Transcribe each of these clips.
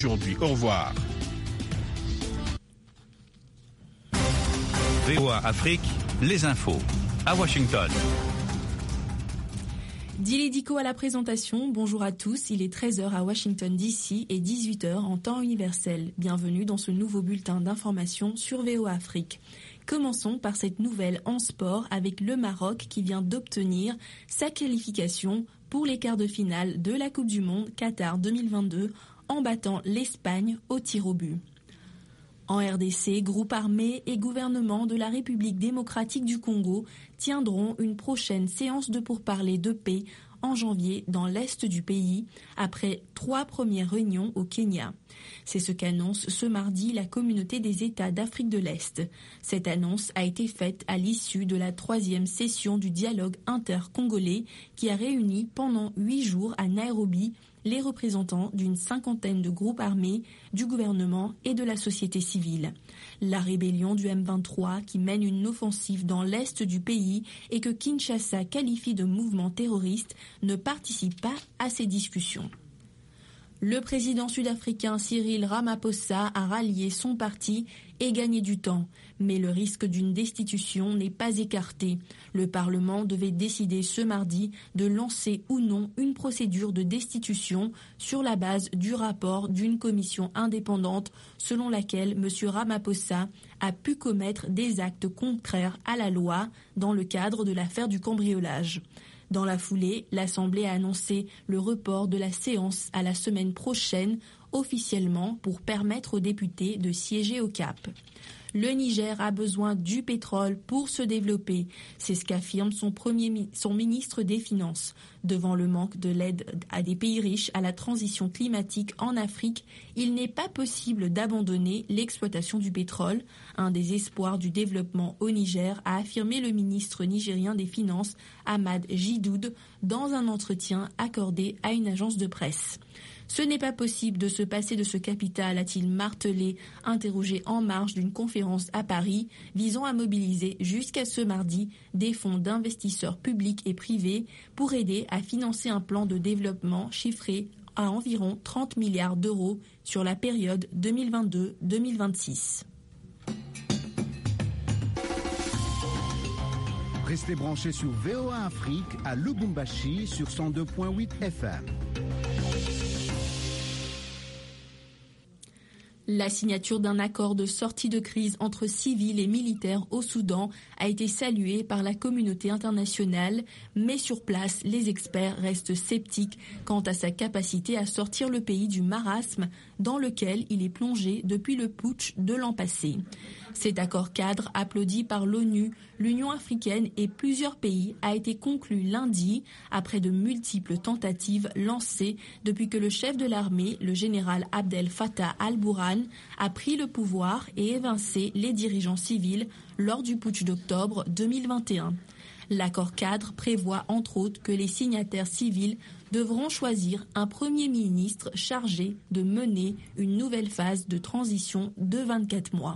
Aujourd'hui, au revoir. VOA Afrique, les infos, à Washington. Dili Diko à la présentation, bonjour à tous, il est 13h à Washington DC et 18h en temps universel. Bienvenue dans ce nouveau bulletin d'information sur VOA Afrique. Commençons par cette nouvelle en sport avec le Maroc qui vient d'obtenir sa qualification pour les quarts de finale de la Coupe du Monde Qatar 2022 en battant l'Espagne au tir au but. En RDC, groupes armés et gouvernement de la République démocratique du Congo tiendront une prochaine séance de pourparlers de paix en janvier dans l'est du pays, après 3 premières réunions au Kenya. C'est ce qu'annonce ce mardi la communauté des États d'Afrique de l'Est. Cette annonce a été faite à l'issue de la 3e session du dialogue inter-congolais qui a réuni pendant 8 jours à Nairobi les représentants d'une 50aine de groupes armés, du gouvernement et de la société civile. La rébellion du M23 qui mène une offensive dans l'est du pays et que Kinshasa qualifie de mouvement terroriste ne participe pas à ces discussions. Le président sud-africain Cyril Ramaphosa a rallié son parti et gagné du temps. Mais le risque d'une destitution n'est pas écarté. Le Parlement devait décider ce mardi de lancer ou non une procédure de destitution sur la base du rapport d'une commission indépendante selon laquelle M. Ramaphosa a pu commettre des actes contraires à la loi dans le cadre de l'affaire du cambriolage. Dans la foulée, l'Assemblée a annoncé le report de la séance à la semaine prochaine, officiellement pour permettre aux députés de siéger au Cap. Le Niger a besoin du pétrole pour se développer. C'est ce qu'affirme son ministre des Finances. Devant le manque de l'aide à des pays riches à la transition climatique en Afrique, il n'est pas possible d'abandonner l'exploitation du pétrole. Un des espoirs du développement au Niger, a affirmé le ministre nigérien des Finances, Ahmad Jidoud, dans un entretien accordé à une agence de presse. Ce n'est pas possible de se passer de ce capital, a-t-il martelé, interrogé en marge d'une conférence à Paris visant à mobiliser jusqu'à ce mardi des fonds d'investisseurs publics et privés pour aider à financer un plan de développement chiffré à environ 30 milliards d'euros sur la période 2022-2026. Restez branchés sur VOA Afrique à Lubumbashi sur 102.8 FM. La signature d'un accord de sortie de crise entre civils et militaires au Soudan a été saluée par la communauté internationale, mais sur place, les experts restent sceptiques quant à sa capacité à sortir le pays du marasme dans lequel il est plongé depuis le putsch de l'an passé. Cet accord cadre, applaudi par l'ONU, l'Union africaine et plusieurs pays, a été conclu lundi après de multiples tentatives lancées depuis que le chef de l'armée, le général Abdel Fattah al-Burhan, a pris le pouvoir et évincé les dirigeants civils lors du putsch d'octobre 2021. L'accord cadre prévoit entre autres que les signataires civils devront choisir un premier ministre chargé de mener une nouvelle phase de transition de 24 mois.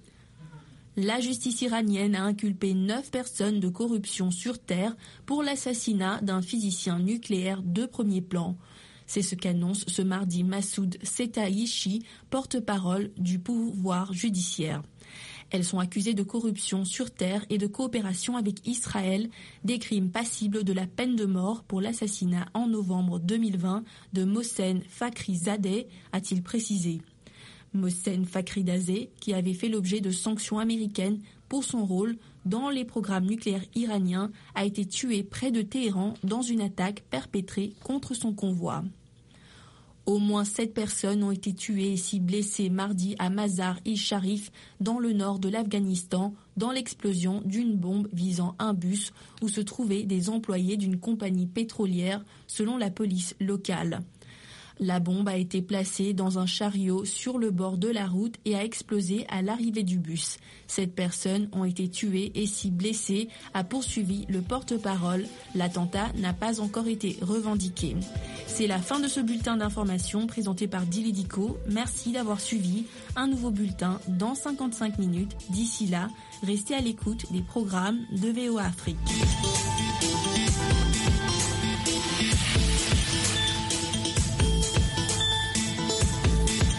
La justice iranienne a inculpé 9 personnes de corruption sur terre pour l'assassinat d'un physicien nucléaire de premier plan. C'est ce qu'annonce ce mardi Massoud Setaïchi, porte-parole du pouvoir judiciaire. Elles sont accusées de corruption sur terre et de coopération avec Israël, des crimes passibles de la peine de mort pour l'assassinat en novembre 2020 de Mohsen Fakhrizadeh, a-t-il précisé. Mohsen Fakhrizadeh, qui avait fait l'objet de sanctions américaines pour son rôle dans les programmes nucléaires iraniens, a été tué près de Téhéran dans une attaque perpétrée contre son convoi. Au moins 7 personnes ont été tuées et 6 blessées mardi à Mazar-i-Sharif, dans le nord de l'Afghanistan, dans l'explosion d'une bombe visant un bus où se trouvaient des employés d'une compagnie pétrolière, selon la police locale. La bombe a été placée dans un chariot sur le bord de la route et a explosé à l'arrivée du bus. 7 personnes ont été tuées et 6 blessées, a poursuivi le porte-parole. L'attentat n'a pas encore été revendiqué. C'est la fin de ce bulletin d'information présenté par Dili Diko. Merci d'avoir suivi. Un nouveau bulletin dans 55 minutes. D'ici là, restez à l'écoute des programmes de VOA Afrique.